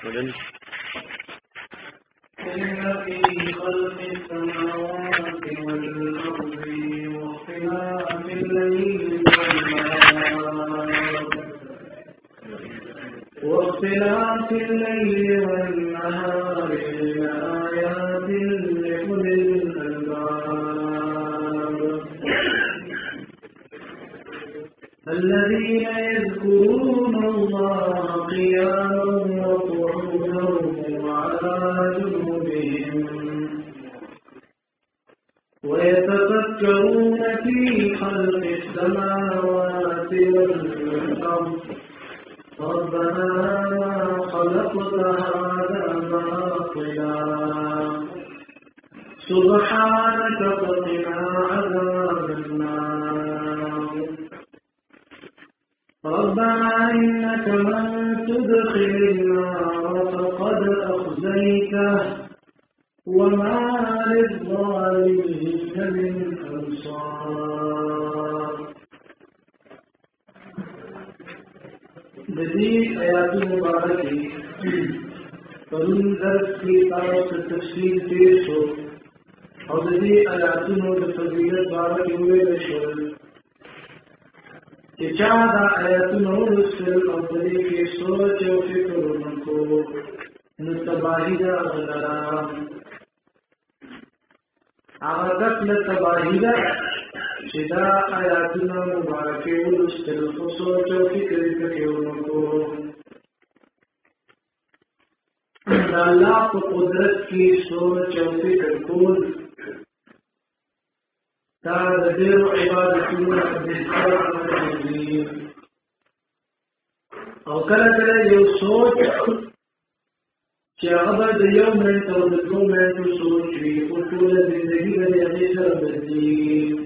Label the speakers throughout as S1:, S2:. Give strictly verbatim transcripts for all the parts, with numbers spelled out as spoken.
S1: وجل
S2: إن في خلق السماوات والأرض واختلاف الليل والنهار واختلاف الليل والنهار لآيات لأولي الألباب الذين يذكرون الله قياما وقعودا وعلى جنوبهم ويتفكرون في خلق السماوات والأرض ربنا ما خلقت هذا باطلا سبحانك فقنا عذاب النار ربنا إنك من تدخل النار فقد أخزيته وما للظالمين من أنصار. جديد آيات مبارکی پرون درس کی طرف سے تفصیل پیش ہو اور جدید آیاتونو د فضیلت بارکی ہوئے بشول کہ چاہتا آیاتونو رسل اور دلی کی سوچ و فکر انکو نتباہی دا غلرام آغاقت نتباہی دا چدا آیاتنا مبارکی ورسل خصوص و فکر تکیونکو اللہ کو قدرت کی سوچ و فکر کول تا دیر و عبادتون بہتر عملی او کلا کلا یو سوچ چی اغبر دا یو منت و دو منت سوچ وی او طول زندگی بلی اغیسر بدی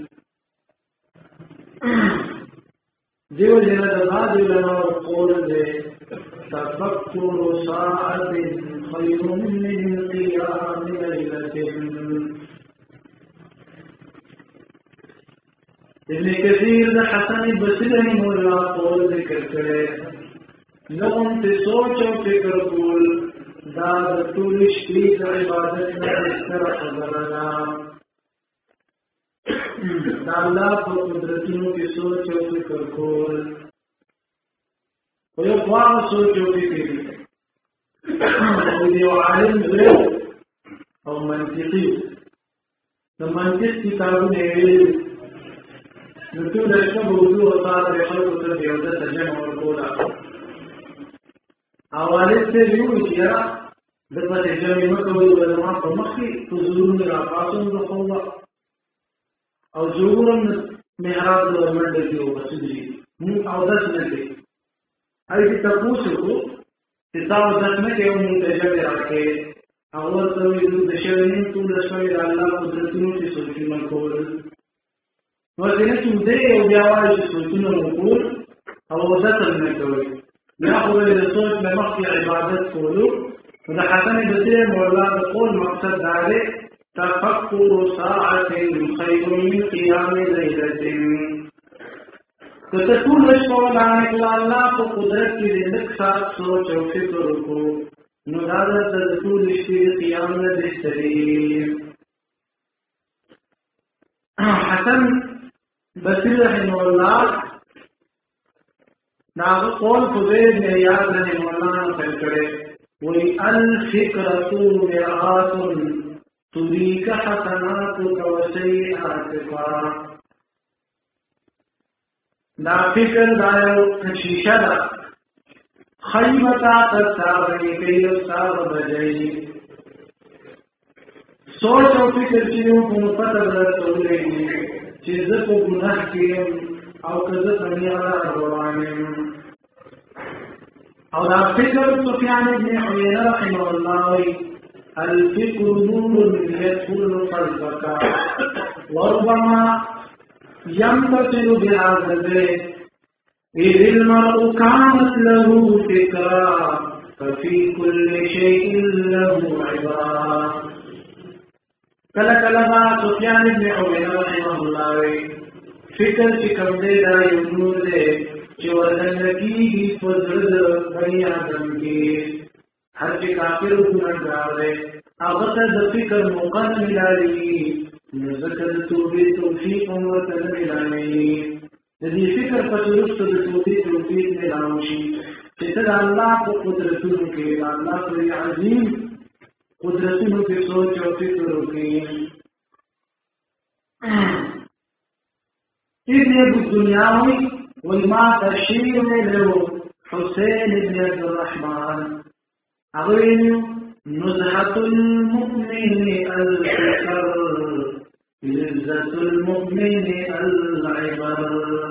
S2: دیو جنہ دا بعد علماء قول دے تفکر ساعت خیر من قیام لیلت. ابن کثیر دا حسن بصری رحمہ اللہ قول ذکر کرے لغم تی سوچ و فکر کول دا طول شپی دا عبادت میں بہتر خبرنا دا اللہ کو قدرتوں کی سوچ و فکر کول و یو خواہ سوچ و فکر و دیو عالم دے او منطقی دا منطق کتابوں نے نتو دشتا بوضو وطار ریخل کتر دیوزت تجمع ورکولا آوالد سے لیو اشیاء دفت جمعی مکوی ولما فمخی تظلون راقاسون دخولا او جورم محراب دو امرد دیو بسجری مون او دس نکے ایسی تپوسکو تساو دس نکے او منتجب راکے اول سوی دو دشوینین تو دشوی اللہ قدرتنو کی سلطی مکول وزنه چوده او بیاوائی چه سوچونه مقول او وزتل نکوی یا خوبه ده سوچ لمخی عبادت کولو و ده حسن بسیر مولا ده قول مقصد داره تفکر ساعت خیر من قیام لیلت کتکول رشکول آنکلا اللہ کو قدرت کی زندگ ساتھ سوچ و فکر کو ندادت تذکول اشتیر قیام بہترین. حسن بصری رحمہ اللہ ناغ قول فضیل نے یاد رحمہ اللہ نقل کرے وی الفکرۃ مرآۃ تریک حسناتک وسیئاتک. دا فکر دا یو شیشہ دا خیبتا تتابنی کئی اصاب بجائی سوچ و فکر چیزوں کو پتہ برسولے چیز کو گناہ کیم او کذا دنیا روانیم او دا فکر سفیان ابن عیینہ رحمہ اللہ الفکر نور يدخل قلبك وربما ينتصر بهذا البيت إذ المرء كانت له فكرة ففي كل شيء له عبرة. کلا کلا با سفیان ابن عیینہ رحمہ اللہ فکر چې کوم دی دا یو نور دی چې ورننه کېږي په زړه د بني آدم کې هر چې کافر ګناهګار دی هغه ته د فکر موقع نه ملاوي نو ځکه د توبې توفیق هم ورته نه ملاوي د دې فکر په وروسته د توبې توفیق ملاوي شي چې ته د الله په قدرتونو کې د الله په عظیم قدرتونو کې سوچ او فکر وکړي. ابن ابو الدنیاوی وما تشیر له حسین ابن عبد الرحمن اغوینو نزحة المؤمن الفكر لذة المؤمن العبر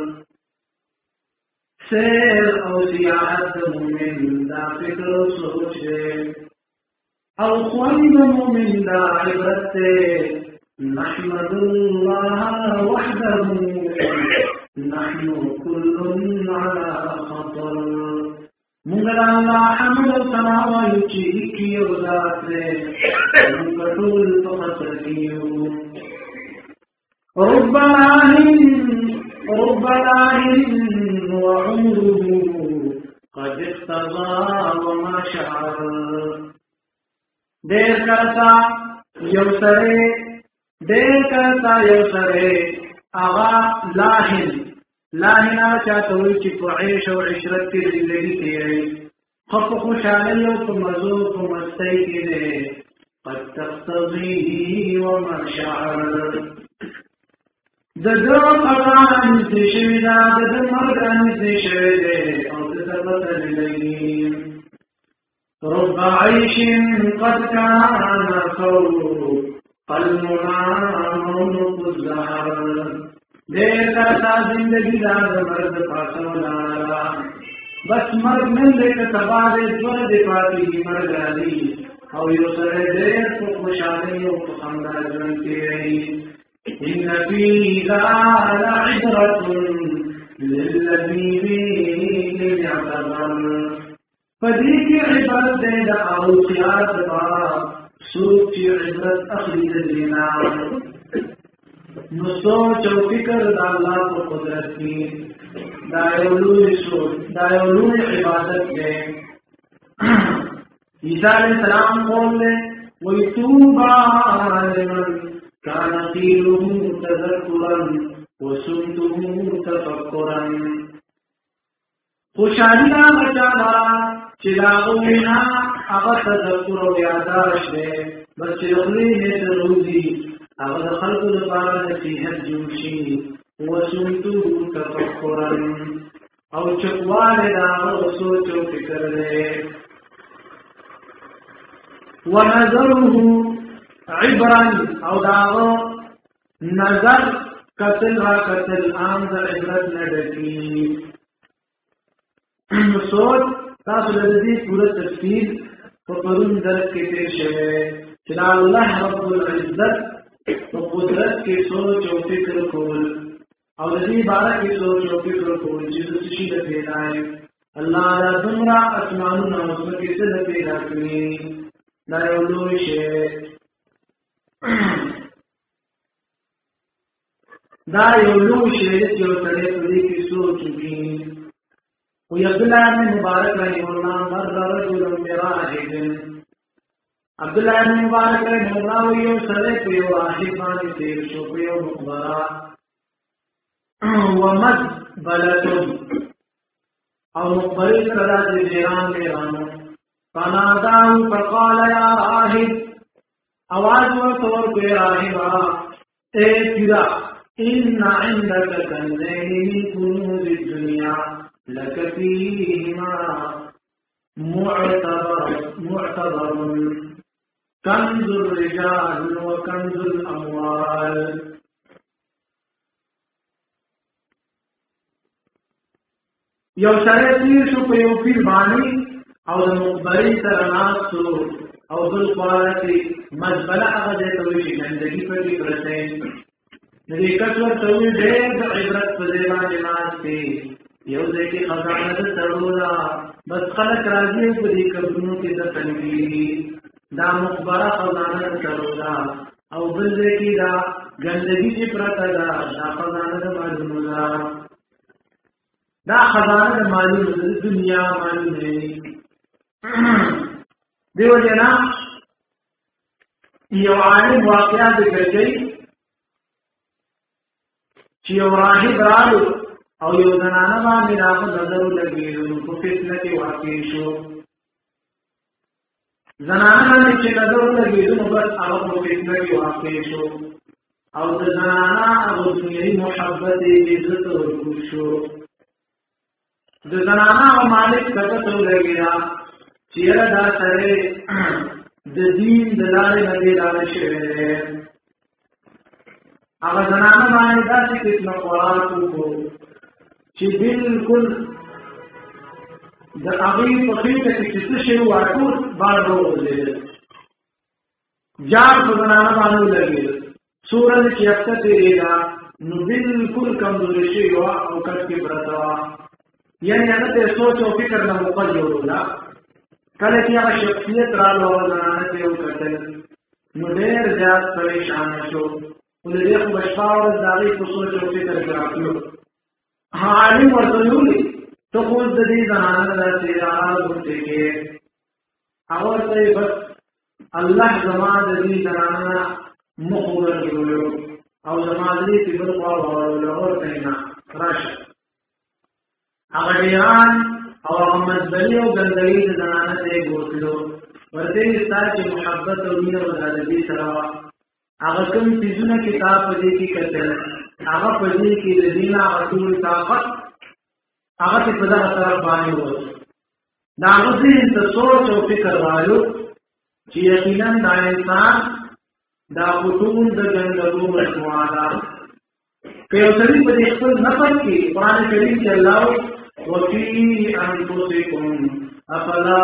S2: سیر او سیاحت مومن دا فکر سوچ دے او خوند مومن دا عبرت دے نحمد الله وحده نحن كل على خطر مونږ الله حمد او ثنا وایو چې هیڅ یو ذات دی موږ ټول په خطر کې یو. رب لاهن رب لاهن وعمره قد اقتضى وما شعر ډېر کرتا یو سره ډېر کرتا یو سره اغا لاهن لاهنا چاته وي چې په عيش او عشرت کې زندگی تیري خو خوشاله او په مزو په مستی کې ده قد تقتضيه وما شعر د دو قرآن نشوي دا د مرګ نشوي ده او د ثبت لګي رب عيش قد كان فوق المنام الزهر دیر کرتا زندگی دا مرد پاسولا بس مرد من دیتا تباد زور دی پاتی کی مرد آلی او یو سر دیر کو خوشانی و خمدہ جن کی رہی ان فی ذال عبرت للذین یعتبر فدی کی عبرت دے دا اوسیات با سوک چی عبرت اخلی دینا نو سوچ او فکر دا الله په قدرت کې دا یو لوی سوچ دا یو لوی عبادت دی. عیسی علیہ السلام قوله ويتوبا لمن كان قيله تذكرا وسمته تفكرا خوشحالی نا بچانا چلاغوینا اغا تذکر و یاداشت دے بس چلغلی نیت روزی اغا خلق دبارا نصیحت جوشی وسنتو تفکرا او چکوال داغا سوچ و فکر دے ونظره عبرا او داغا نظر قتل را قتل آم دا عبرت ندکی سوچ تاسو د دې پوره تفصیل په پرون درس کې تیر شوی چې الله رب العزت په قدرت کې سوچ او فکر کول او د دې باره کې سوچ او فکر کول چې د څه شي د پیدای الله را دمرا اسمانونو او ځمکې څه د پیدا کړی دا یو لوی شی دا یو لوی شی چې یو سړی په دې کې سوچ وکړي. وعبد الله بن مبارک رحمه الله مر رجل براهب عبد الله بن مبارک رحمه الله یو سره په یو راهب باندې تیر شو په یو مقبره ومد بلتم او مقبره سره د جیران میرانو فناداو فقال یا راهب आवाज ورته ورکړه راهبا اے پیرا ان عندك كنزين من كنوز الدنيا لك فيهما معتبر معتبر كنز الرجال وكنز الأموال. یو سره تیر شو په یو پیر باندې او د مقبرې سره ناستو او بل خواله کې مزبله هغه ځای ته وایي چې ګندګي پکې پرته وي. د دې کس ورته وایي ډېر د عبرت په ځای باندې ناست دی یو ځای کې خزانه ده تړوله بس خلک راځي او په دې قبرونو کې دفن کېږي دا مقبره خزانه ده تړوله او بل ځای کې دا ګندګي چې پرته ده دا خزانه ده معلومه ده دا خزانه ده معلومه ده دنیا معلومه دیو جنا یو عالم واقعا ذکر کوي چې یو راهب رالو او یو زنانه باندې راغه نظر لګېدو په فتنه کې واقع شو. زنانه باندې چې نظر لګېدو نو بس هغه په فتنه کې واقع شو او د زنانه هغه دنیوي محبت یې عزت ورکړ شو. د زنانه او مالک کته لګېدا چې دا سره د دین د لارې نه دی راغلی شوی دی. هغه زنانه باندې داسې قسمه خوراک وکړو چې بالکل د هغې په خېټه کې چې څه شی وو ټول بار وغورځېدل، جار په زنانه باندې ولګېدل. څو ورځې چې هفته تېرېده نو بالکل کمزورې شوې وه او کټ کې پرته وه. یعنې هغه ته سوچ او فکر نه موقع جوړوله. کله چې هغه شخصیت رالو او زنانه ته یې وکتل نو ډېر زیات پریشانه شو. خو د دې خو به شپه ورځ د هغې په سوچ او فکر کې راتلو. عالم ورته ویلي ته خو اوس د دې زنانه داسې راحال غوندې کې. هغه ورته یې بس الله زما د دې زنانه نه مخ وګرځولو او زما د دې چې بل خوا واړولو. هغه ورته یې نه راشه. هغه ډېران او هغه مزدلي او ګندګي د زنانه ته یې بوتلو. ورته یې ستا چې محبت او مینه او د ادبي سره وه هغه کوم څیزونه چې تا په دې کې کتل هغه په دې کې د دین هغه ټول طاقت هغه په دغه طرف باندې و. دا هغه ذهن ته سوچ او فکر رالو چې یقینا دا انسان دا ټول د ګندګو مجموعه ده. که یو سړي په دې خپل نفس کې قرآن کریم کې الله وفي أنفسكم أفلا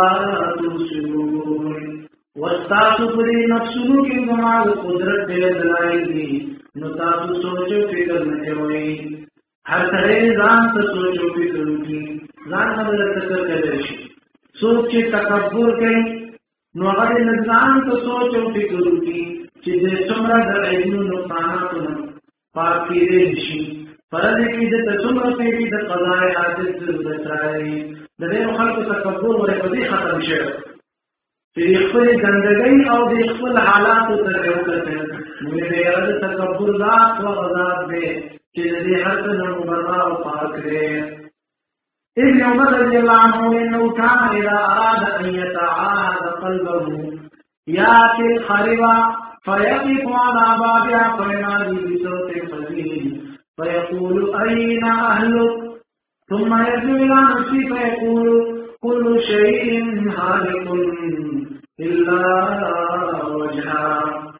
S2: تبصرون واستاسو پری نفسونو کې زما د قدرت ډېر دلایل دي نو تاسو سوچ او فکر نه کوئ. هر سړی ځان ته سوچ او فکر وکړي، ځان نه فکر کولی شي. څوک چې تکبر کوي نو هغه د ځان ته سوچ او فکر وکړي چې د څومره د عیبونو نقصاناتو نه پاک کېدی شي. فرض کې د څومره پیری د قضای حاجت ضرورت راځي. د ډېرو خلکو تکبر ورې په دې ختم شوی چې خپل ګندګۍ او د خپل حالاتو ته وکتل نو دې یاد تکبر ذات او غضب دې چې دې هر څه نه مبرر او پاک دی. ابن عمر رضی الله عنه انه كان اذا اراد ان يتعاهد قلبه ياتي الخربه فيقف على بابها فينادي بصوت خفيف فيقول أين أهلك ثم يرجع إلى نفسه فيقول كل شيء هالك إلا وجهه.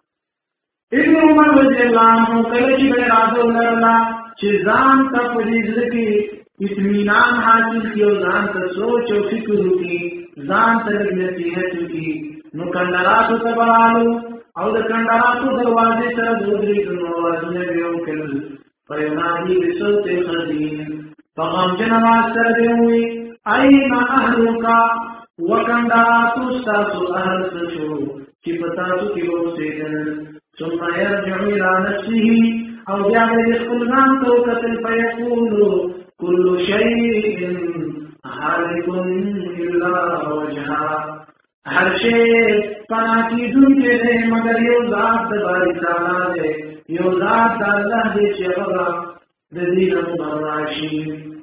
S2: ابن عمر رضی الله عنه کله چې به راځو لرلا چې ځان ته په دې ځکه اطمینان حاصل کیو، ځان ته سوچ او فکر وکړي، ځان ته نصیحت وکړي نو کندراتو ته برالو او د کندراتو دروازې سره ودرېږي نو وازونه به وکړل. فينادي بصوت خفيف فغمجن واستر دیوی این اهلک وکنداتو ستاسو اهل سشو چی پتاسو کی بوسیدن. ثم يرجع الى نفسه او بیا به خپل ځان ته وکتل فیقول كل شيء هالك الا وجهه. هر شی پنا کیدونکی دی مگر یو ذات د باری تعالی دی، یو ذات د الله دی چې هغه د دې نه مبرر شي.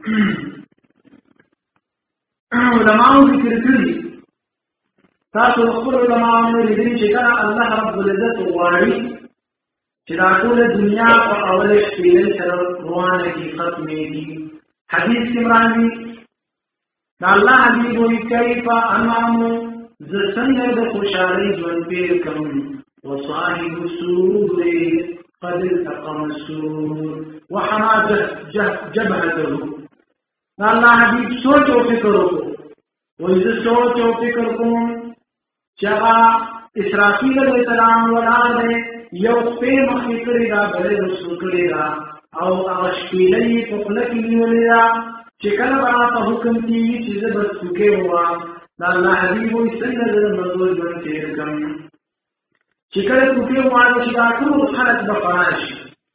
S2: علماء ذکر کړي تاسو خپل علماء نه لري چې کله الله رب العزت غواړي چې دا ټول دنیا په اوله شپېلې سره روانه کی ختمې دي. حدیث کې راځي دا الله حبیب وی کیف انعم ز څنګه د خوشالۍ ژوند پیر کوم وصاحب السرور قد التقم السرور وحما جبهته. الله حبیب سوچ او فکر وکړو وایي زه سوچ او فکر کوم چې هغه اسرافیل علیه السلام ولاړ دی، یو سپی مخکې کړې ده بلې رسو کړې ده او هغه شپېله یې په خوله کې نیولې ده چې کله به راته حکم کېږي چې زه به څوکۍ ووهم. د الله حبیب وایي څنګه زه د مزدور ژوند تېر کړم چې کله څوکۍ ووایم چې دا ټول خلک به فنا شي،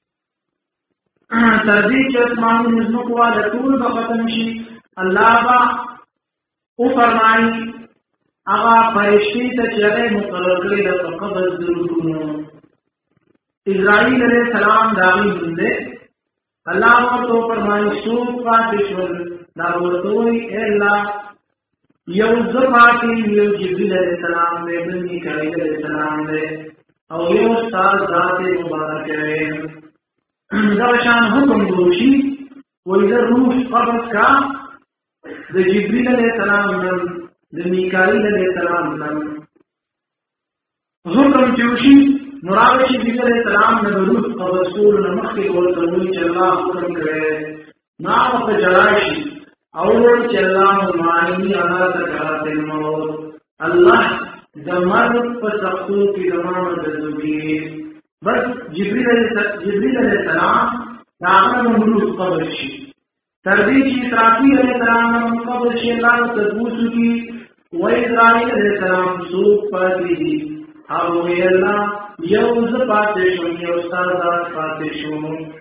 S2: تر دې چې اسمانونو ځمکو والا ټول به ختم شي. الله به وفرمایي هغه فرشتي ته چې هغه مقرر کړی د قبر د روحونو اسرائیل علیہ السلام داوی بنده الله ورته فرمایي سوق پاتشول دا ورته وی الا یو زپاتی یو جبريل علیہ السلام دې بل میکائیل علیہ السلام دې او یو استاد ذات مبارک ہے دا شان حکم دوشي وې د روح قبض کا د جبريل علیہ السلام نن د میکائیل علیہ السلام نن حکم جوشي مراد شي جبريل علیہ السلام نے روح قبض کول نو مخکې ورته وی چې الله حکم کړی نا وخت جلاشي او چې الله معنی انا تکرات الموت الله دمر په سختو کې دمر د زوی بس جبريل جبريل علیہ السلام داغه روح قبض شي تر دې چې اسرافیل علیہ السلام قبض شي الله تبوسو کی و اسرائیل علیہ السلام سوق پاتې دي او ویلا یو ز پاتې شو یو استاد پاتې شو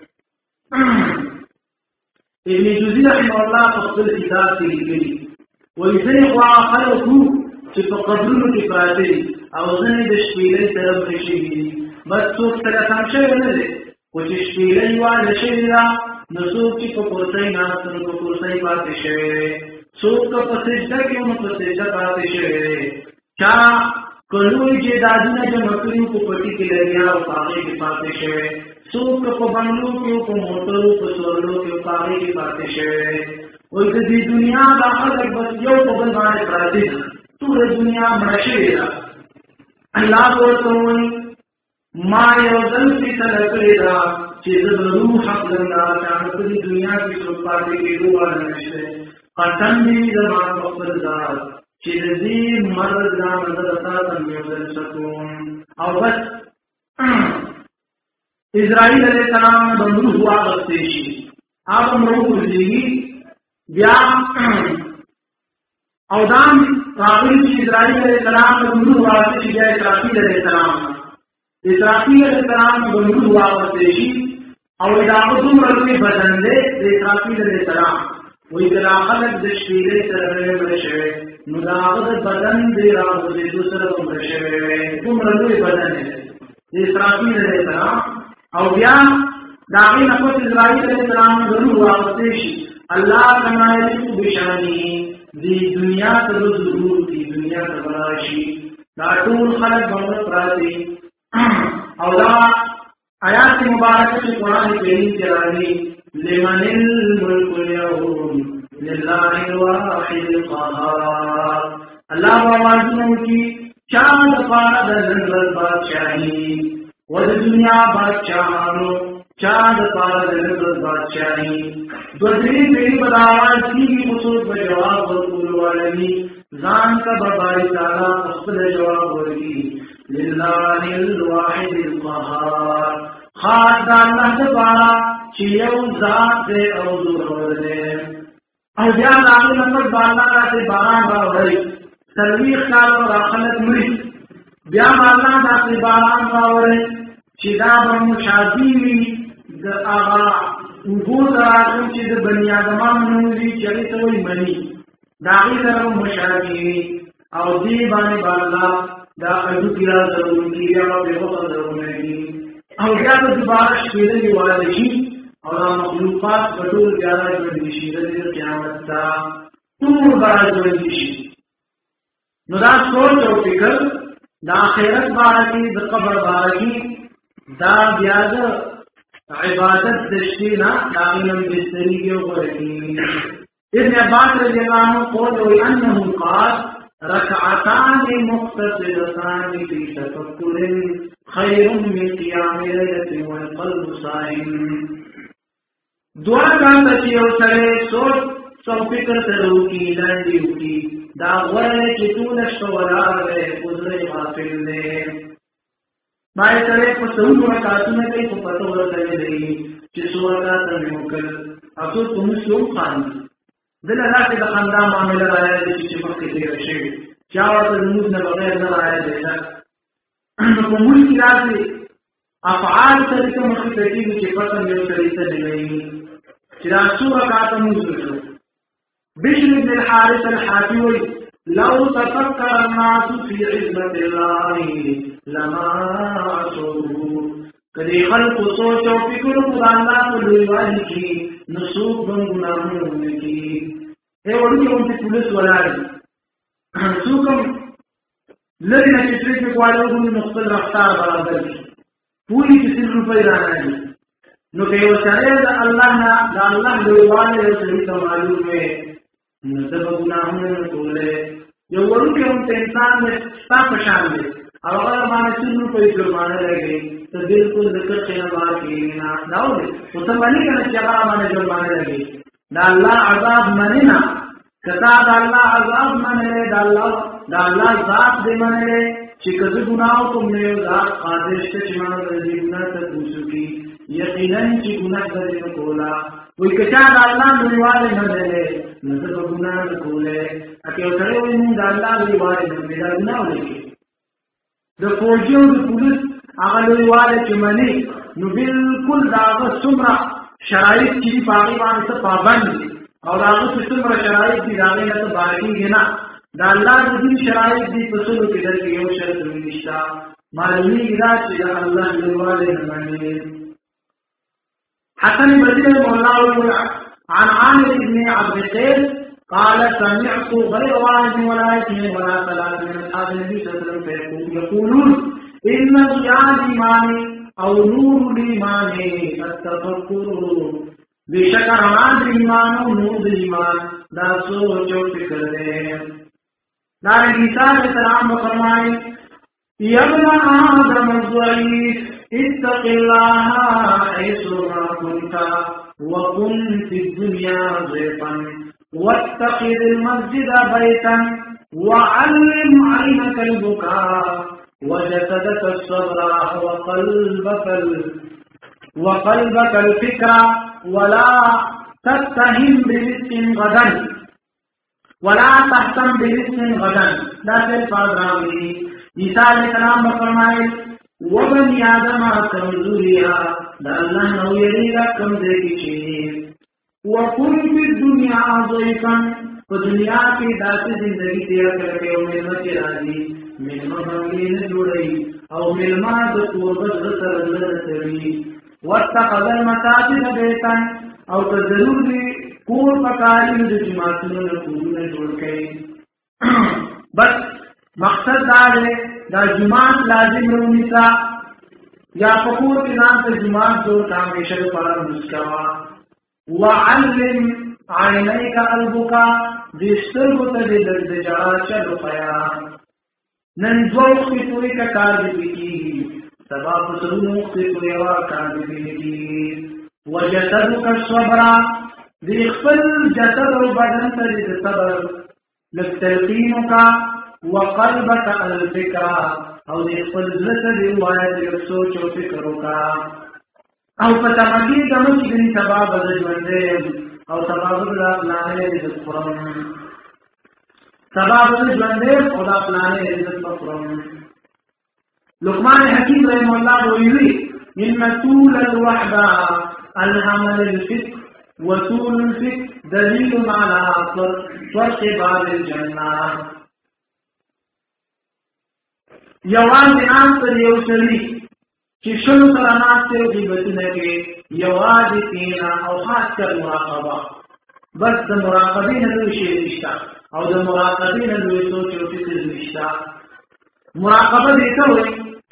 S2: ابن جوزی رحمه الله په خپل کتاب کې لیکلي وایي ځینې خوا خلکو چې په قبرونو کې پاتې او ځینې د شپېلۍ طرف نشي بس څوک سره کم شوی نه دی خو چې شپېلۍ واله شوې ده نو څوک چې په کرسۍ ناست نو په کرسۍ پاتې شوی دی څوک په سجده کې نو په سجده پاتې شوی دی چا کلوی جیدادونه جمع کړي په پټي کې لګیا او هغې کې پاتې شوی څوک په بنګلو کې په موټرو په سورلو کې په هغې کې پاتې شوی وایي د دې دنیا دا خلک بس یو په بل باندې پراته دي ټوله دنیا مړه شوې ده الله ورته وایي ما یو ځل فیصله کړې ده چې زه د روح حق لرم چې هغه په دې دنیا کې څوک پاتې کېدو والا نشته قسم دې وي زما په خپل ذات چې د دې مرض نه مدد ساتم یو ځل سکون او بس اسرائیل علیہ السلام د روح واغستې شي هغه روح ورځي بیا او دام راغلی چې اسرائیل علیہ السلام د روح واغستې شي بیا اسرافیل علیہ السلام اسرافیل علیہ السلام د روح واغستې شي او دا کومه لوی بدن دی د اسرافیل علیہ السلام وې د خلق د شپېلې سره مړ شوی نو دا د بدن دی راغلی د سره مړ شوی کومه لوی بدن دی د اسرافیل علیہ السلام او بیا داغی نفس اسرائیل علیہ السلام ضرور واغستې شي الله تعالی بشانی دی دنیا ته ضرور دی دنیا ته راشي دا ټول خلک باندې پراته او دا آیات مبارکه چې قران کریم کې راغلي لمن الملك اليوم لله الواحد القهار الله واسمو کی چاند پاره د نړۍ بادشاہي و د دنیا بادشاہانو چاند پاره د نړۍ بادشاہي دو دې په بداوال کې خصوص په جواب ورکول ولني ځان کا بابای تعالی خپل جواب ورکړي لله الواحد القهار خاص د الله تعالی چې یو ذات دې او ضرور دې او بیا هغه نمبر باندې راځي باران راوړي تلويخ کال او خلک مړي بیا الله د باران راوړي چې دا به مشابه وي د هغه وګور راځي چې د بنی آدمانو نومي چې ته وي مني دا غي سره مشابه وي او دې باندې الله دا اجو کړه ضروري یا به وخت ضروري او بیا د دوباره شپېلې وایي شي او مخلوقات ټول ځای باندې شي د قیامت تا ټول باندې شي نو دا سوچ او فکر د آخرت بارکی د قبر بارکی دا بیا د عبادت دشتینا دا علم بستری کے اوپرکی ابن عباس رضی اللہ عنہ قول انه قال رکعتان مختصرتان فی تفکر خیر من قیام لیلۃ والقلب صائم دعا کانتا چی او سرے سوچ سو فکر سرو کی لندیو کی دا غوره چې ټولشت ولار دی قدرت غافل دی باید سره په څو رکعاتونه کوي په پتو ورته دی چې څو رکعات مې وکړ تاسو کوم څو خان دلته راځي د خندا معاملې راځي چې په کې دی شي چا ورته موږ نه بغیر نه راځي نو کوم کې راځي افعال سره کوم څه کوي چې پته یو سره ته دی چې دا څو رکعات موږ وکړو بشر بن الحارث الحافي لو تفكر الناس في عزمة الله لما عصوه کدی خلق سوچ او فکر خدا اللہ کو لویوالی کی نسوک بن گناہوں کی اے وڑی ان کی پولیس ولاړ سوکم لری نه چې ټریفیک والو غوښتل مختل رفتار برابر کی پوری کسی روپے راځي نو که یو سره د الله نه د الله لویوالی یو څه ته معلوم وي نو د ګناهونو ټوله یو ورته هم انسان ستا پشان دی او هغه باندې څو روپے جرمانه لګي ته بالکل ذکر څنګه بار کې نه داو دي او ته باندې کنه چې هغه باندې جرمانه لګي دا الله عذاب مننه کدا دا الله عذاب مننه دا الله دا الله ذات دې مننه چې کله ګناو کوم نه ذات قادر شته چې موږ دې ګناه ته دوسو کی یقینا چې ګناه دې کولا وای کچا دا الله نړیواله نه ده نو ته ګناه نه کوله اته سره وای موږ دا الله نړیواله نه ده دا ګناه ولې د فوجو د پولیس هغه لویواله چې مني نو بالکل داغه څومره شرایط چې په هغه باندې څه پابند دي او داغه څومره شرایط دي هغه نه ته باندې نه دا الله د دې شرایط دي په څلو کې درته یو شرط نشته معلومي دا چې الله لویواله نه مني حسن بصري مولا عن عامر بن عبد القيس قال سمعت غير واحد ولا اثنين ولا ثلاثة من أصحاب النبي صلى الله عليه وسلم يقولون إن ضياء الإيمان أو نور الإيمان التفكر بشكر عاد الإيمان أو نور الإيمان لا سوچ و فکر دے نار عیسیٰ علیہ السلام فرمائے یا ابن آدم الضعیف اتق الله حيث ما كنت وكن في الدنيا ضيفا واتخذ المسجد بيتا وعلم عينك البكاء وجسدك الصبر وقلبك ال... وقلبك الفكر ولا تتهم برزق غدا ولا تحتم برزق غدا لا تلفظ راوي عيسى علیہ السلام فرمائے وبني آدم کمزوریا دا اللہ نو یریگا کم دے کی چیز وکن فی الدنیا ضعیفا تو دنیا کی داسی زندگی تیار کرکے او ملمہ کی راضی ملمہ بنگلی نے جوڑی او ملمہ دا قربت غطر اللہ تری واتقض المساجد بیتا او تضرور دی کور پکاری دا جماعتنو نکورو نے جوڑ کئی بس مقصد دار ہے دا جماعت لازم رونیسا یا فقور کے نام سے جماعت جو کامیشہ پارا مسکوا وعلم عینیک البکا دیستر کو تجھے درد جڑا چل پیا ننزوخ کی توی کا کار دی کی سبا پسرونوخ کی توی وار کار دی کی وجسدک الصبرا دی اخفل جسد و بدن تجھے صبر لفتلقینو کا وقلبك الفكر او دې خپل ځکه دی وایي چې سوچ او فکر وکړه او په تمګي دمو کې د سبب د ژوندې او سبب د پلانې د قرآن سبب د ژوندې او د پلانې د قرآن لقمان حکیم رحم الله ویلي ان طول الوحده الحمل الفكر وطول الفكر دليل على فرق باب الجنه یوان دی آن پر یو سلی چی شلو سلامات سے غیبتنے کے یوان دی تینا او خاص کر مراقبہ بس دا مراقبین دوی شیر نشتا او دا مراقبین دوی سوچ و فکر نشتا مراقبہ دیتا ہوئی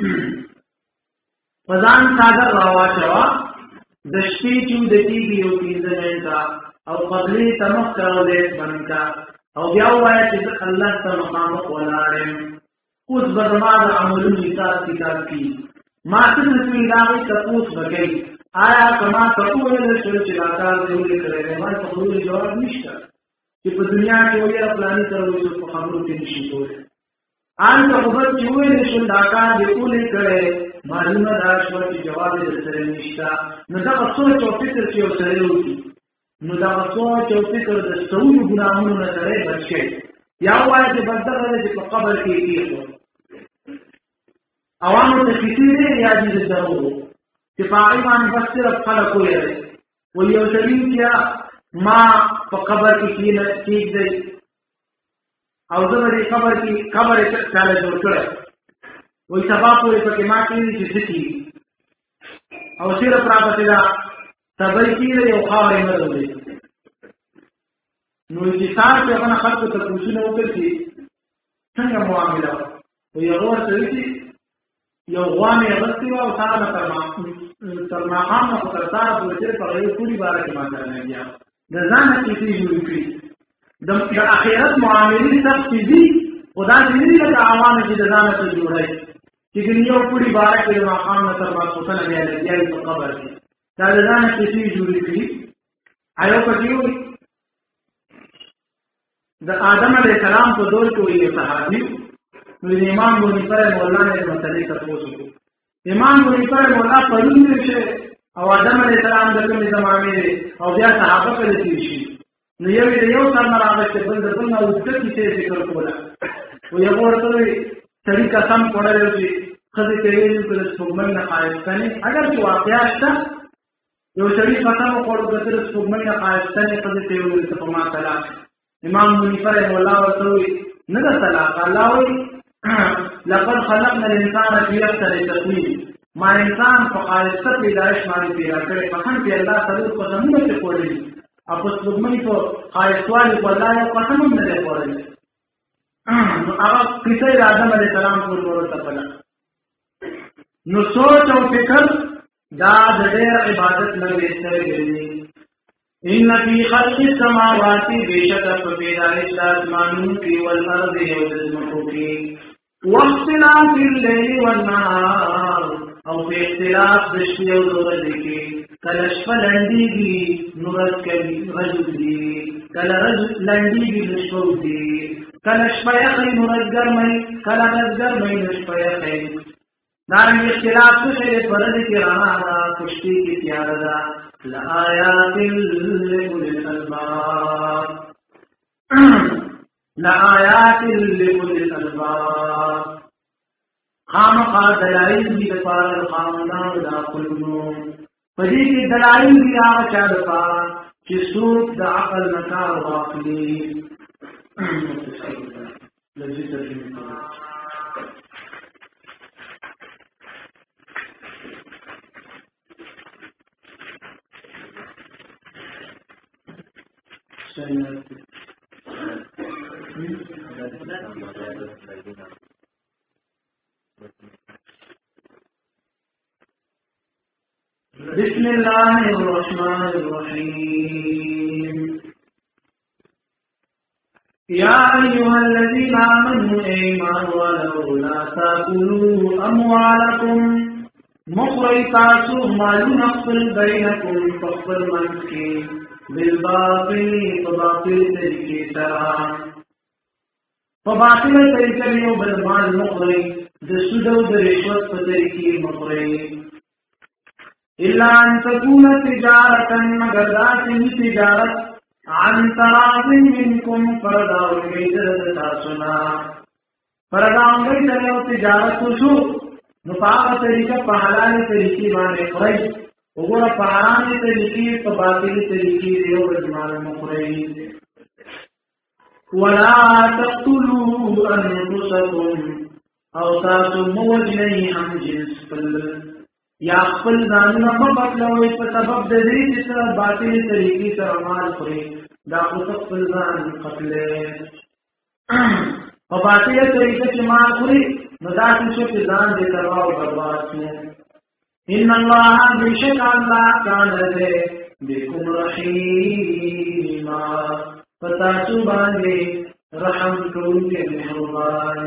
S2: فضان سادر راوا چوا دشتی چو دتی بیو پیزنیتا او قدری تمخ کرو دیت بنکا او بیاو آیا چیز اللہ تا مقامق ولارم اس بدما دا عملون حساب کتاب کی ماسن نسوی داغی تپوس بگئی آیا کما تقوی لشل چلاکار دیولی کرے گئے مائی تقوی جواب نشتا کہ پا دنیا کی وی اپلانی تروی سو پا خبروں کی نشی ہوئے آن تقوبت چوئے لشل داکار دیولی کرے معلوم داشور کی جواب دسرے نشتا ندا سوچ و فکر چیو سرے ہوتی ندا سوچ و فکر دستوی گناہوں نسرے بچے یا وایي چې بدغه دې په قبر کې کېږي عوامو ته کیسې یا دې درو چې په هغه باندې بس صرف خلک وایي و یو سړي چې ما په قبر کې کېږي او زه به دې قبر کې قبر یې چاله جوړ کړی وایي سبا پورې پکې ما کړي چې څه کېږي او صرف راپسې دا تبۍ کېږي یو خاورې نه راوړي نو چې سار چې هغه خلکو ته پوښتنه وکړي چې څنګه معامله وه وایي هغه ورته وایي چې یو غوا مې اغوستې وه او سهار نه تر ماښام نه خو تر سهاره پورې صرف هغه یو پولي باره کې ما سره لګیا د ځان نه کیسې جوړې کړي د آخرت معاملې سختې دي خو داسې نه دي لکه عوامو چې د ځانه څه جوړوي چې ګنې یو پولي باره کې د ماښام نه تر ماسخوتنه بیا لګیا وي په قبر کې دا د ځانه کیسې جوړې کړي ایو پکې وایي د آدم علیه السلام په دور کې وایي یو صحابي نو د امام بونیفر مولا نه د مسلې تپوس وکړو امام بونیفر مولا پرون تېر شوی او آدم علیه السلام د کومې زمانې دی او بیا صحابه کله تېر شي نو یو یې د یو سر نه راغی بل د بل نه اوږده کیسې ذکر کوله وایي هغه ورته وایي سړي قسم خوړلی و چې ښځې ته یې ویلي که د سپوږمۍ نه ښایسته نه اګر چې واقعه شته یو سړي قسم وخوړو که ته د سپوږمۍ نه ښایسته نه ښځې ته یې وویل ته په ما طلاق امام بونیفر مولا ورته وایي نه ده طلاق الله وایي لقد خلقنا الانسان في احسن تقويم ما انسان په خالصه پیدایش باندې پیدا کړی په هم کې الله تعالی قسمونه ته کولی او په سپوږمۍ په خالصوالي په الله یو قسم هم نه دی کولی نو هغه کیسه د آدم علیه السلام ټول ورته پله نو سوچ او فکر دا د ډېر عبادت نه ویستلی دی ان فی خلق السماوات بیشک په پیدایش د اسمانونو کې والارض او د ځمکو کې واختلاف الليل والنهار او په اختلاف د شپې او د ورځې کې کله شپه لنډېږي نو ورځ کوي ورځ اوږدېږي کله ورځ لنډېږي نو شپه اوږدېږي کله شپه یخی نو ورځ ګرموي کله ورځ ګرموي نو شپه یخی دارنګه اختلاف څه شی دی په ورځې کې رڼا ده په شپې کې تیاره ده لآیات لأولي الألباب لآیات لأولي الألباب خامخا دلائل دي لپاره خاوندانو د عقلونو په دې کې دلائل دي هغه چا لپاره چې څوک د عقل نه کار واخلي لږه ترجمه کوي بسم الله الرحمن الرحيم يا أيها الذين آمنوا إيمان ولو لا تأكلوا أموالكم مخرج تاسو مالون اخفل بينكم فاخفل منسكي بالباطل فباطل طریقے سرا فباطل طریقے یو بالمال مخرج د سود او د رشوت په طریقې مخرج الا ان تكون تجارة مگر ذاتي تجارت عن تراض منكم فرداو غیدر تاسونا فرداو غیدر یو تجارت شو نو پاک طریقہ په حلال طریقې باندې خوري وګوره په حرام طریقې په باطل طریقې یو بجمال مخوري ولا تقتلوا انفسكم او تاسو موجنی هم جنس پل یا خپل ځانونه په بدلوي په سبب د دې چې باطل طریقې سره مال خوري دا خو خپل ځان قتلې په باطل طریقې چې مال خوري نو دا چې ځان دې تباہ او برباد شي ان الله بشک الله کان دې بكم رحیما پتا څو باندې رحم کوونکی مهربان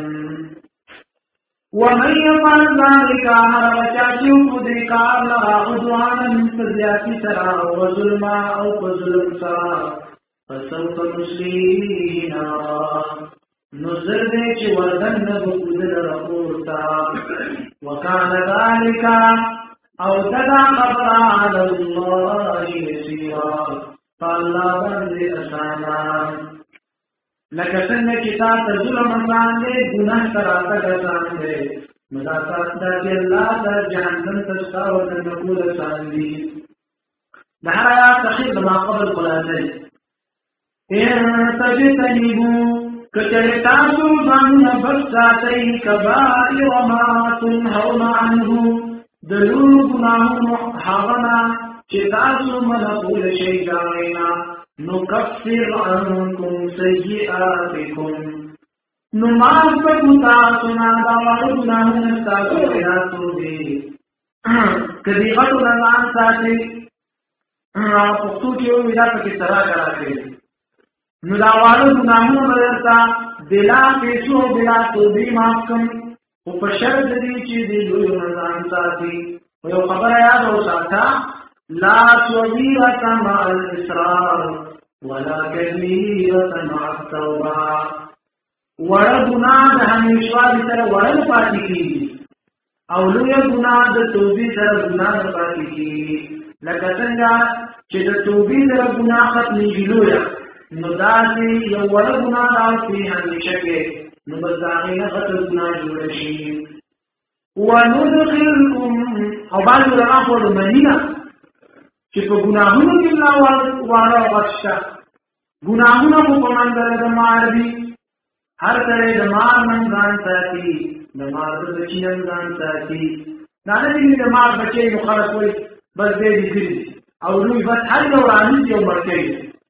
S2: ومن يفعل ذلك هرچاچو مدرکار لغا عدوانا فزیاتی سرا وظلما او فظلم سرا فسوف نسلیه نارا نظر دے چی وردن بقدر رخورتا وکان ذلك او ددا خبر على الله يسيرا فالله بند اسانا لکه څنګه چې تا ته ظلم آسان دی ګناه ته راتګ آسان دی نو دا تاسو ته چې الله ته جهنم ته ستا ورته کول آسان دي د هر آیات تخیر د ما قبل خلاصه ان تجتنبوا کچره تاسو ځانونه بچ ساتئ کبائر ما تنهون عنه د لویو ګناهونو هغه نه چې تاسو منع کول شئ د هغې نه نکفر عنکم سیئاتکم نو معاف کړو تاسو نه دا واړه ګناهونه ستاسو پیدا توبې که دې غټو نه ځان ساتئ پښتو کې وایي دا پکې سره کرا کوي نو دا واړه ګناهونه به درته بلا پیسو او بلا توبې معاف کړم خو په شرط دی چې دې لویو نه ځان ساتي یو خبره یاد وساته لا صغيرة مع الإصرار ولا كبيرة مع التوبة وړه ګناه د همیشوالي سره وړل پاتې کېږي او لویه ګناه د توبې سره ګناه نه پاتې کېږي لکه څنګه چې د توبې سره ګناه ختمېږي لویه نو داسې یو وړه ګناه راوځي همیشه کې نو بس د هغې نه غټه ګناه جوړه شي وندخلکم او بعض علما خو د مني نه چې په ګناهونو کې الله واړه او غټ شته ګناهونه خو په منځله د مار دي هر سړی د مار نه ځان ساتي د مار د بچي نه ځان ساتي دا نه دي د مار بچی نو خلک وایي بس دی دي ګرځي او لوی بس هر یو رانیږي او مړ کوي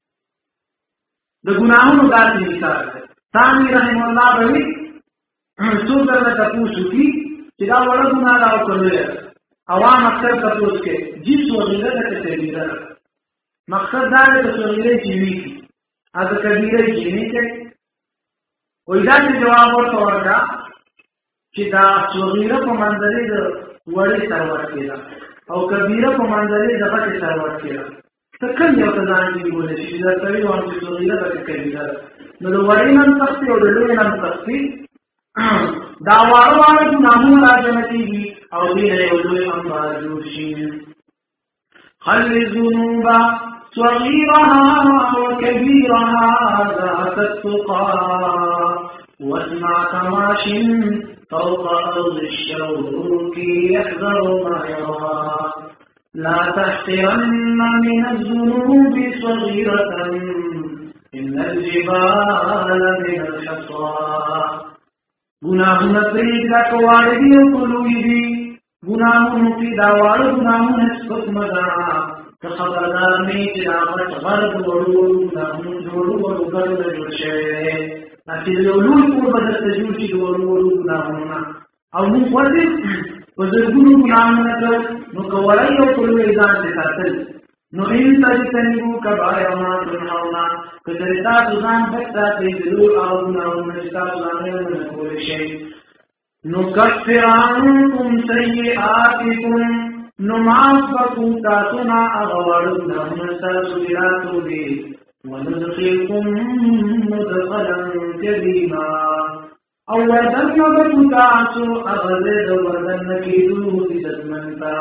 S2: د ګناهونو داسې مثال دی ثاني رحم الله به وي څوک درته تپوس وکړي چې دا وړه ګناه ده او که لویه عوام اکثر تپوس کوي جیب صغیره ده که کبیره ده مقصد دا دی که صغیره چې وي او که کبیره چې نه کوي وایي داسې جواب ورته ورکړه چې دا صغیره په منځلې د وړې سره ورکړې ده او کبیره په منځلې د غټې سره ورکړې ده ته کوم یو ته ځان کې ویلی شي چې درته ویلي وم چې صغیره ده که کبیره ده نو د وړې نه هم سختي او د لویې نه هم سختي دا واړه واړه ګناهونه راجمع کېږي او دې نه یو لوی انبار جوړ شي خل الذنوب صغيرها وكبيرها ذات التقى واسمع تماش فوق أرض الشوك يحذر ما يرى لا تحقرن من الذنوب صغيرة إن الجبال من الحصى گناہونا پریدہ کواردی و قلوی دی گناہونو کی داوار گناہونا سپک مدعا که خبردار میں چلاوٹ غرب وڑو گناہونو جوڑو وڑو گرد جوڑ شوئے اسی لولوی کو بدست جوڑ چی دوڑو وڑو گناہونا او من خوزی وزرگونو گناہونا کر نو کورائی و قلوی ازان سے ساتل نو این تجتنبو کبائر ما تنهونا کدرتا تزان بکتا تیزلو او گناہونا جتا تزانیو نکول شئی نکفر عنکم سیئاتکم نماز بکو تاسونا اغوارنا منساسو براتو دی وندخلکم مدخلا کریما او وردن بکو تاسو اغزید وردن نکیدو عزت منتا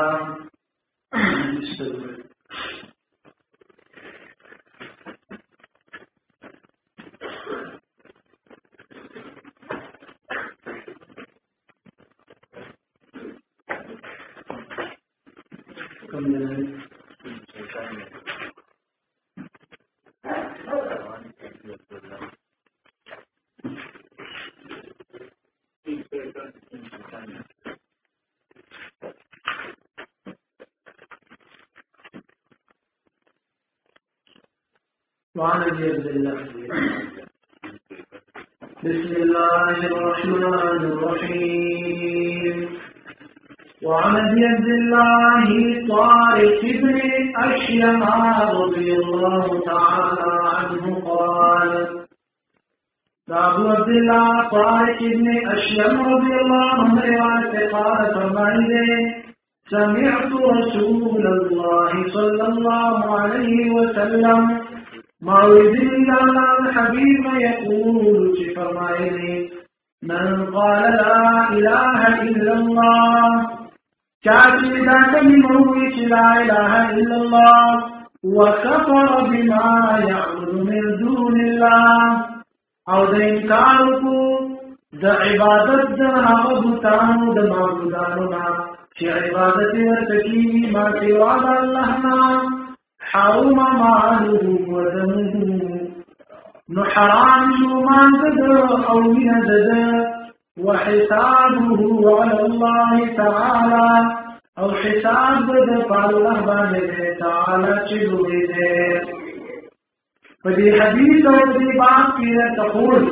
S2: وعن ابي عبد الله بسم الله الرحمن الرحيم وعن ابي عبد الله طارق بن اشيم رضي الله تعالى عنه قال ابو عبد الله طارق بن اشيم رضي الله عنه قال فرمائے سمعت رسول الله صلى الله عليه وسلم موعظ الله الحبيب يقول فرمائے من قال لا اله الا الله چاچی دا کلموی چی لا الہ الا اللہ وکفر بما یعبد من دون اللہ او دا انکارو کو دا عبادت دا عبدتانو دا معبودانونا چی عبادت ورتکیوی ما سوا دا اللہنا حرم مالو ودمو نو حرام شو مانزد او مینزد وحسابه على الله تعالى او حساب د الله باندې تعالی چې دوی دې په دې حدیث او دې باب کې تقول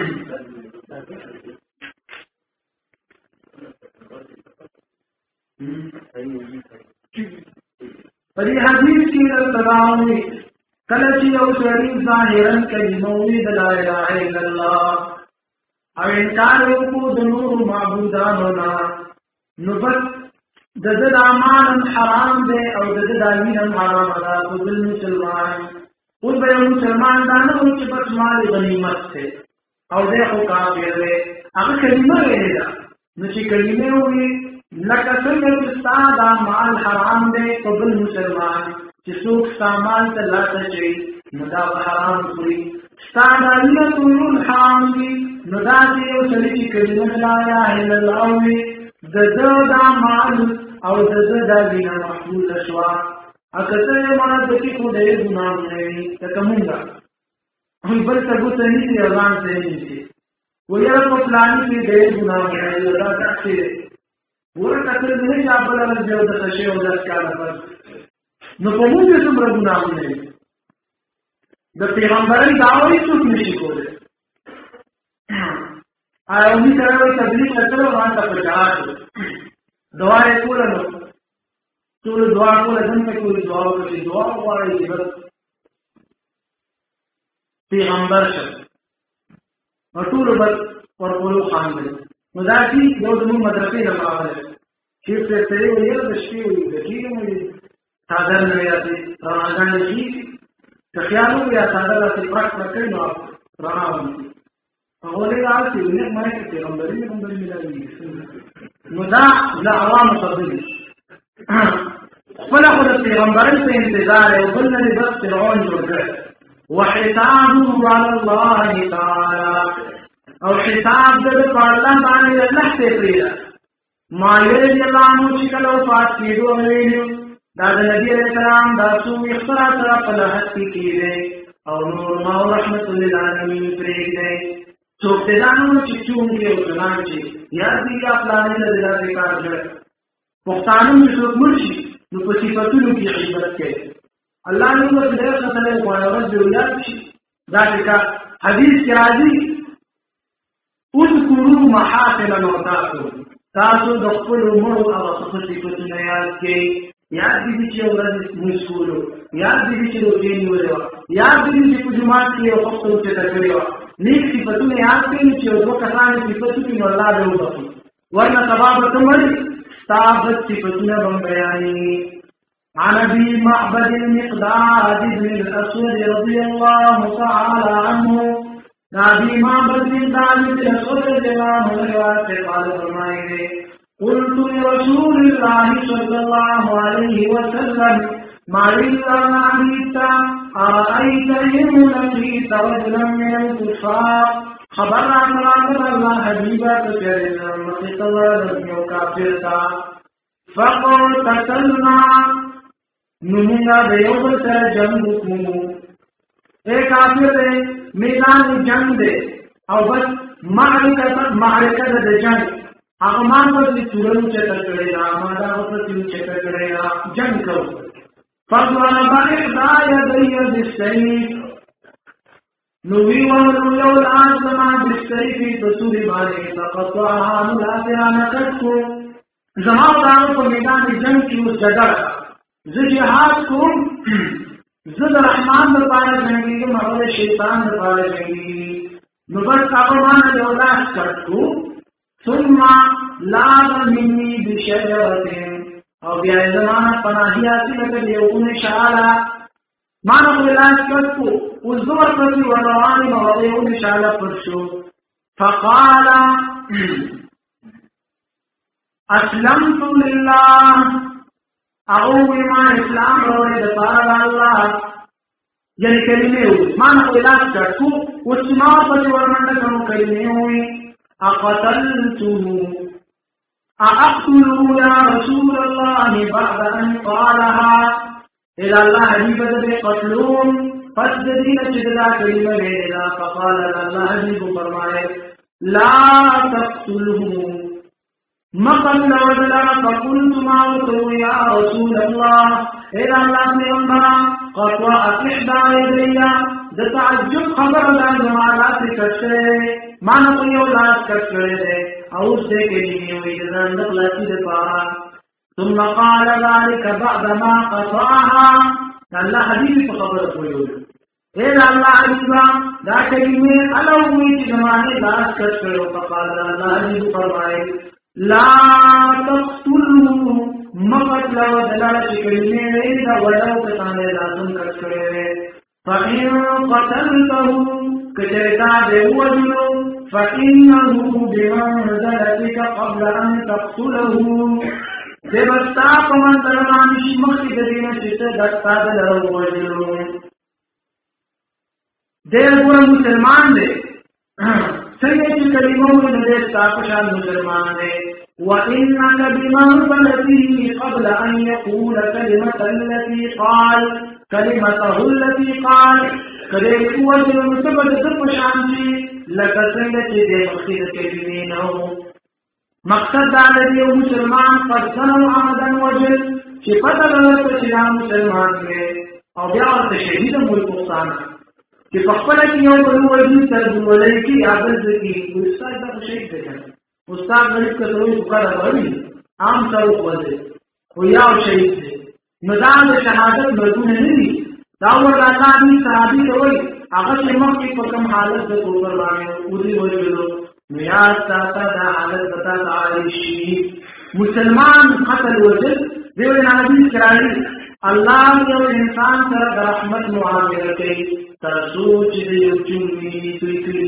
S2: په دې حدیث کې تراوی کله چې یو سړی ظاهرا کلمه د لا اله الا الله او انکار وکړو د نور معبودانو نه نو بس د د اعمال حرام دی او د د دین حرام ده په دل مسلمان او به مسلمان دا نه و چې بس مال غنیمت دی او د خو کافر دی هغه کلمه ویل ده نو چې کلمه وي لکه څنګه چې ستا دا مال حرام دی په دل مسلمان چې څوک سامان ته لاته چي نو دا حرام کوي ستا دا نه ټول حرام دي نو دا چې یو سړي چې کلمه لا اله الا الله وي د د دا مال او د د د وینا محفوظ شوا اکثر مړه د کې کو ډېر ګناه نه ته کومه هم بل څه ګوته نه دی اعلان ته نه شي ویره په پلان کې ډېر ګناه نه دا تاثیر ورته کله نه چې خپل له جو د شی او د کار پر نو په موږ کې څومره ګناه نه د پیغمبري داوی څوک نشي کولای او می سره وي تبلیغ وکړو وانه په جهاد دعا یې کوله نو ټول دعا کوله څنګه کوله دعا وکړي دعا وایي چې بس پیغمبر شه او ټول بس ورکولو خان دی نو دا چې یو د مدرسې نه راغلی چې څه څه وي د شپې وي د کېږي وي ساده نه وي رمضان کې که خیال وي یا ساده داسې پراک کوي نو رڼا وي هغه له راځي ولې ما کې پیغمبري پیغمبري ملایي نو دا لا عوام فضل خپل خو د پیغمبري په انتظار او بل نه بس فرعون جوړ کړ وحسابه على الله تعالى او حساب د الله باندې الله ته پریدا ما یې الله نو چې کله وفات کېدو ویلو دا د نبی رسول الله دا څو اختراع سره په لحد کې کېده او نور ما رحمت للعالمین پرېږده څوک دې دانو چې چون کې او ځلان چې یا دې یا پلان له دې کار کړ پښتانه چې څوک مرشي نو په صفاتونو کې عبادت کوي الله نو دې خدای او ورځ یاد شي دا څنګه حدیث کې راځي اذكروا محاسن موتاكم تاسو د خپل عمر او صفاتونو یاد کړئ یاد دې چې ورځ مسکولو یاد دې چې روزي نیولو یاد دې چې په جماعت کې او خپل څه تکړه نیک صفاتونه یاد کړئ چې یو کسان صفاتونه نو الله دې وبخي ورنه سبب ته مړي صاحب صفاتونه هم بیانې عن ابي معبد المقداد بن الاسود رضي الله تعالى عنه نبي معبد المقداد بن الاسود رضي الله عنه قال فرمائے قلت لرسول الله صلى الله عليه وسلم ما لله عبيد أرأيت إن لقيت رجلا من الكفار خبر عن الله حبيبا فكرنا مقيت الله لم يكافرتا فقل قتلنا نمنا بيوم سر جنگ حکمو اے کافر دے میدان جنگ دے او بس معرکت معرکت دے جنگ اغمان پر سی سورن چکر کرے گا مادا پر سی چکر کرے گا جنگ کرو فضوانا باقی دایا دیا بستیف نوی وانو یو لازما بستیفی تصوری بانے فقطعها ملاسران کتکو زمان دارو پر میدان جنگ کی اس جگہ زی جہاد کو زد رحمان بپارا جنگی گی مغل شیطان بپارا جنگی نبت اغمان یو لاز کتکو ثم لاب مني بشجرة او بیا زمانہ پناهی آتی لکر یوون شعالا مانا خلاص کتکو وزدور پسی وروانی موضیون شعالا پرشو فقال اسلمت لله اغوی ما اسلام روی دفار اللہ یعنی کلمه ہوئی مانا خلاص کتکو وچما پسی ورمندکنو کلمه ہوئی اقتلته اقتلوا يا رسول الله بعد ان قالها الى الله حبيبه بقتلون پس دین چدلا کلمه ویلا فقال الله حبیب فرمائے لا تقتلهم مقل وجلا فقلت ما تو یا رسول الله اے اللہ پیغمبر قطوا احدى يديا د تعجب خبر دا جمالات کشے مان کو یو لاس کشے او سے کلمه وی ځان د خلاصي د پاره ثم قال ذلك بعد ما قطعها الله حبیب په خبره کوي اے الله حبیبا دا کلمه الوی چې زمانه لاس کشے او فقال الله حبیب فرمائے لا تقتلوا مقتل ودلالة كلمه إذا ولو كتانه لازم کشے فإن قتلته كشيطا بوجنه فإنه بمنزلتك قبل أن تقتله دبستا پمن درمانش مخی ددین چیسے دستا دلو وجنه دیر گوڑا مسلمان دے سنگے چی کلموں میں ندیستا پشان مسلمان دے وَإِنَّكَ بِمَنْزَلَتِهِ قَبْلَ أَنْ يَقُولَ كَلِمَةَ الَّتِي قَالَ كَلِمَتَهُ الَّتِي قَالَ کدے وجه مصبد د پشانچی لکه څنګه چې د مخکې کلمې نه مقصد دا دی مسلمان پرځن او آمدن وجه چې پته لري چې دا مسلمان دی او بیا ورته شهید ملک وستان چې په خپل کې یو بل وجه تر ولې کې عادت دي استاد دا شهید دی استاد ملک کتوې وکړه وایي عام څو وځي خو یا شهید دی نظام شهادت مرګونه نه دي داور راځه دي صحابي دوی هغه چې مخکې په کوم حالت د کوپر باندې پوری وجلو میاس تاسو دا حالت پتا عائشی مسلمان قتل وجد دیو نبی کرای الله یو انسان سره د رحمت معامله کوي تاسو چې یو چونی توي کړی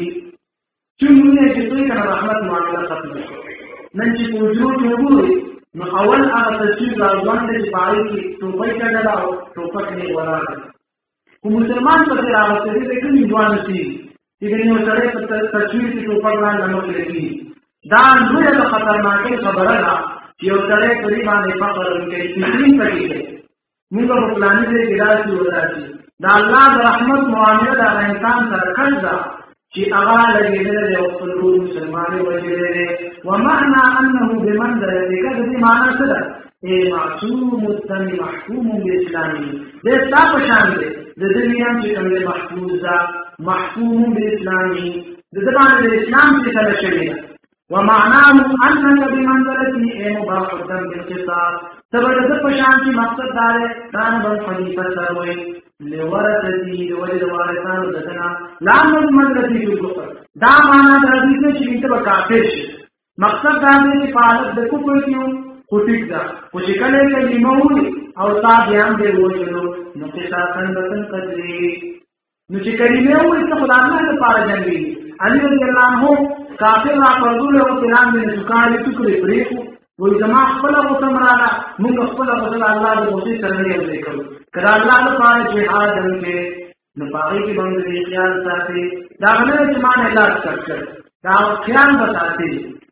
S2: چونی چې توي کنه رحمت معامله ختم نن چې وجود وګوري نو اول هغه تصویر راځوان دي چې پای کې ټوپۍ کړه او ټوپک نه ولاړ کو مسلمان په دې راوته دي چې کوم ځوان شي چې یو سره په تصویر کې ټوپک باندې نمک لګي دا لویه د خطرناکه خبره ده چې یو سره په دې باندې فقر کوي تقریم کوي موږ په پلان دې کې راځي وراسي دا الله د رحمت معامله د انسان سره کړه چې هغه لګیدل دی او خپل مسلمانې وجره ومعنى انه بمنزله دې معنی څه ده اے معصوم الدم محكوم بالاسلامي دې تاسو شان دي د دنیا چې کوم محفوظ ده محكوم بالاسلامي د زبان د اسلام چې څه شوی ومعناه انك بمنزله اے مباح الدم بالقصاص تبر د پشان چې مقصد دار کان بل خلیفہ سروي لورثتي ولد وارثانو دغنا لا منزلتي بالكفر دا معنا د حدیث چې ته کافر شي مقصد دا دی چې پالک د کوپر کیو کوټیک دا کو چې کله کلمه وي او تا بیان دی وایو نو چې تاسو څنګه کړی نو چې کلمه وي ته خدای نه لپاره جنګي علي رضی الله عنه کافر را پردول او پلان دې ذکر ټکړي پریخو وې زما خپل وسمراله موږ خپل خپل الله دې موسی سره نه وکړو کله الله لپاره جهاد وکړي نو پاره کې باندې خیال ساتي دا نه چې مان علاج کړ دا خیال وساتي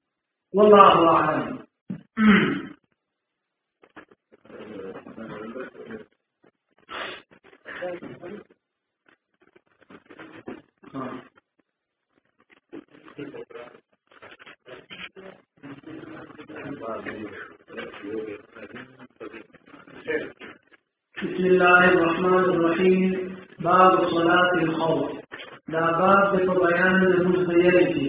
S2: والله اعلم بسم الله الرحمن الرحيم باب صلاة الخوف دا باب د بیان د مزدیری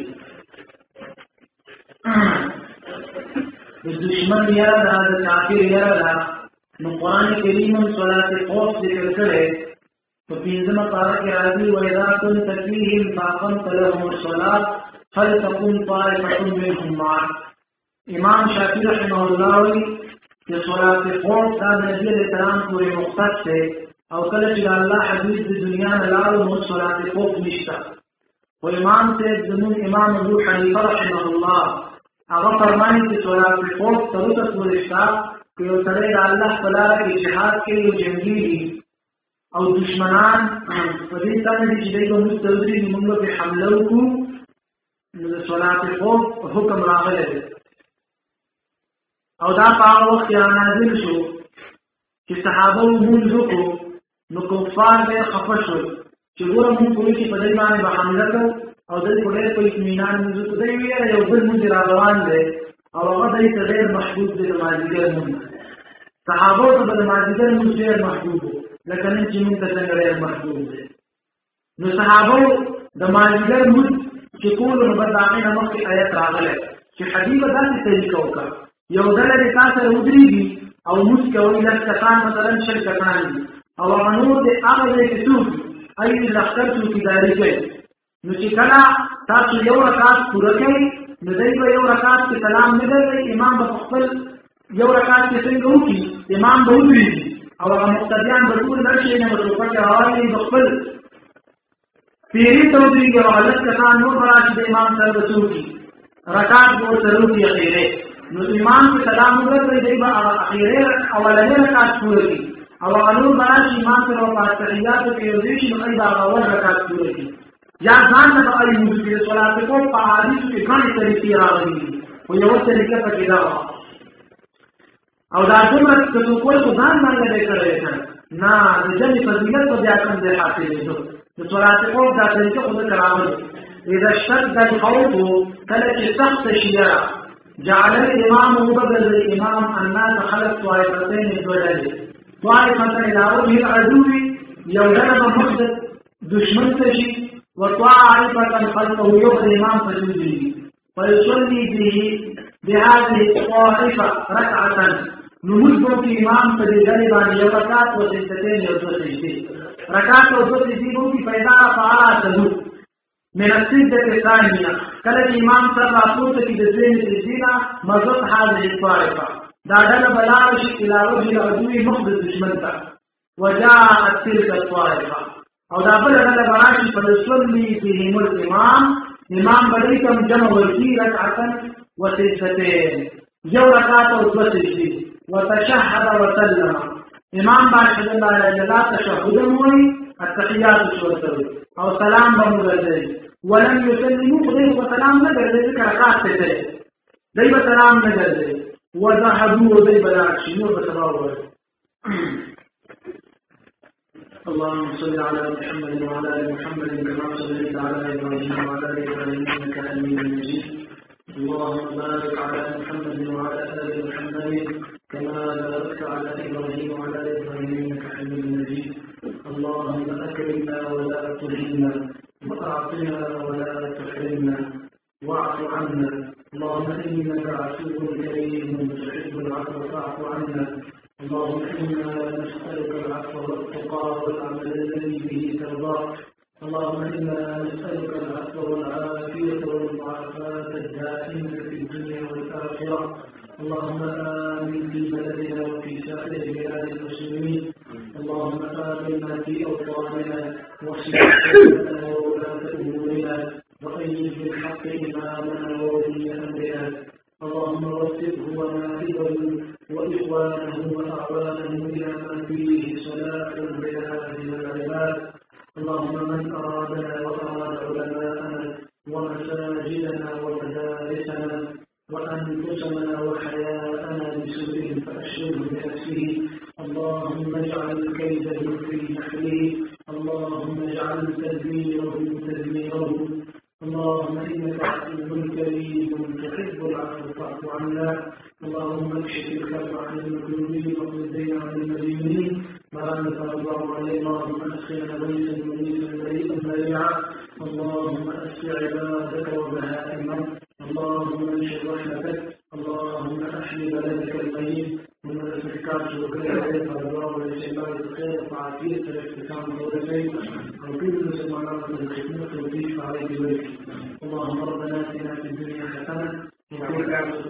S2: د دشمن یا د کافر یا نو قرآن کریم صلاة الخوف ذکر کړي په پنځمه پاره کې راځي وَإِذَا كُنتَ فِيهِمْ فَأَقَمْتَ لَهُمُ الصَّلَاةَ فَلْتَقُمْ طَائِفَةٌ مِّنْهُمْ مَعَكَ امام شافعی رحمه الله چې صلاة الخوف دا د نبی علیہ السلام پورې مختص دی او کله چې الله حدیث د دنیا نه لاړو نو صلاة الخوف نشته او امام ته زمون امام ابو حنیفه رحمه الله هغه فرمایي چې صلاة الخوف تروته پورې شته چې یو سړی د الله په لاره کې جهاد کوي او جنګېږي او دشمنان په دې باندې چې دوی موږ تدریج موږ په حمله وکړو نو د صلاة الخوف حکم راغلی دی او دا په هغه وخت کې نازل شو چې صحابه مونږ وکړو نو کفار به خفه شول چې ګوره مونږ کوی چې په دې باندې به حمله کوو او دوی په ډېر په اطمینان موږ ته دوی ویل یو بل مونږ را روان دی او هغه دوی ته ډېر محبوب دی د مازدیګر مونږ صحابو ته به د مازدیګر مونږ ډېر محبوب و لکه نن چې مونږ ته څنګه ډېر محبوب دی نو صحابو د مازدیګر مونږ چې کولو نو به د هغې نه مخکې آیت راغلی چې حبیبه داسې طریقه وکړه یو ډله دې تا سره ودرېږي او مونځ کوئ لس کسان مثلا شل کسان دي او هغه نور دې هغه ځای کې څوک ای لښکر څوکیداري کوي نو چې کله تاسو یو رکعت پوره کوئ نو دوی به یو رکعت کې سلام نه درکوي امام به خپل یو رکعت کې څنګه وکړي امام به ودرېږي او هغه مقتدیان به ټول راشي نه به ټوپکې راوالي به خپل پیري ته ودرېږي او هلک کسان نور به راشي د امام سره به څه وکړي رکعت به ورسره وکړي اخیری نو امام کې سلام وګرځوي دوی به اخیری اولنی رکعت پوره کړي او هغه نور به راشي امام سره په تحیاتو کې یو ځای شي نو دوی به هغه اول رکعت پوره کړي یا ځان نه به اړ موضوع کې د صلات کو په حدیثو کې ګڼې طریقې راغلي دي خو یوه طریقه پکې دا وه او دا دومره که څوک وایي خو ځان باندې به یې کړی که نه د جمع فضیلت به بیا کوم ځای حاصلېدو د صلات خوف دا طریقه خو ځکه راغلې اذا اشتد الخوف کله چې سخته شي یره جعل الامام وبدل الامام الناس خلق طائفتين دوه ډلې طائفة الى وجه العدو یو ډله به مخ د دشمن ته شي وطائفة خلفه يوم الإمام فجوزه فيصلي به بهذه الطائفة ركعة نمجد في إمام فجوزه يركات وسجدتين يوم سجدين ركعت وسجدين في فإذا رفعها سجود من السجدة الثانية كان الإمام سبع صوت في دزين سجدين مزط هذه الطائفة دعنا بلاش إلى وجه العدو مخبز دشمنته وجاءت تلك الطائفة او دا بل غل براشي فلسلي فيهم الامام امام بليكم جمع ورسي ركعة وسجدتين يو ركعة وسجدتين وتشهد وسلم امام باشد الله لا اله تشهد موي التحيات شورتوي او سلام بمغرزي ولم يسلموا خذيه وسلام نجر ذلك ركعة تتري دايما سلام نجر وذهبوا ذي بلاشي نور بسباوه اللهم صل على محمد وعلى ال محمد كما صليت على ابراهيم وعلى ال ابراهيم انك حميد مجيد اللهم بارك على محمد وعلى ال محمد كما باركت على ابراهيم وعلى ال ابراهيم انك حميد مجيد اللهم اكرمنا ولا تهنا واعطنا ولا تحرمنا واعف عنا اللهم انك عفو كريم تحب العفو فاعف عنا اللهم إنا نسألك العفو والتقى والعمل الذي به ترضى اللهم إنا نسألك العفو والعافية والمعافاة الدائمة في الدنيا والآخرة اللهم آمن في بلدنا وفي سائر بلاد المسلمين اللهم آمنا في أوطاننا وصلاتنا وولاة أمورنا وأيد بالحق إمامنا وولي أمرنا اللهم وفقه ونائبه وإخوانه وأعوانه إلى ما فيه صلاح البلاد والعباد اللهم من أرادنا وأراد علماءنا ومساجدنا ومدارسنا وأنفسنا وحياءنا بسوء فأشغله بنفسه اللهم اجعل كيده في نحره اللهم اجعل تدبيره تدميره اللهم إنك عفو كريم تحب العفو فاعف عنا اللهم اكشف الكرب عن المكروبين واقض الدين عن المدينين مرام فرضاه عليه اللهم اسقنا غيثا مغيثا بريئا مريعا اللهم اسق عبادك وبهائمك اللهم انشر رحمتك اللهم احيي بلدك الميت ومن الافكار وكذا فرضاه وليس الله الخير وعافيه الاحتكام دولتين وكل مسلمانات الخدمه وضيف عليك بيتك اللهم ربنا اتنا في الدنيا حسنه وفي الاخره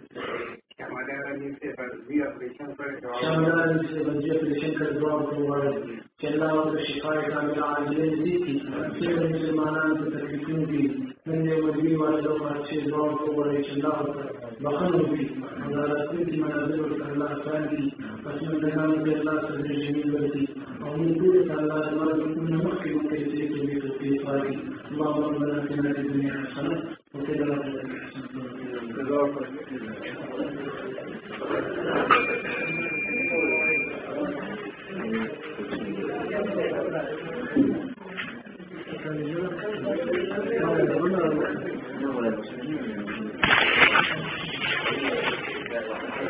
S2: شاملان سے وجہ پریشن کا دعا کروا ہے کہ اللہ اور شفاء کامل عاجل ذکی سب مسلمانان کی تکلیفوں کی ننے مجبی والے لوگ اچھے دعا کروا ہے کہ اللہ بخل بھی ہمارا کی منازل اللہ تعالی کی قسم دنا میں اللہ صدر جمیل بلتی اور ان کو اللہ ہمارا ان مکہ کے سے بھی توفیق پائی اللهم ربنا اتنا في الدنيا حسنه وفي الاخره حسنه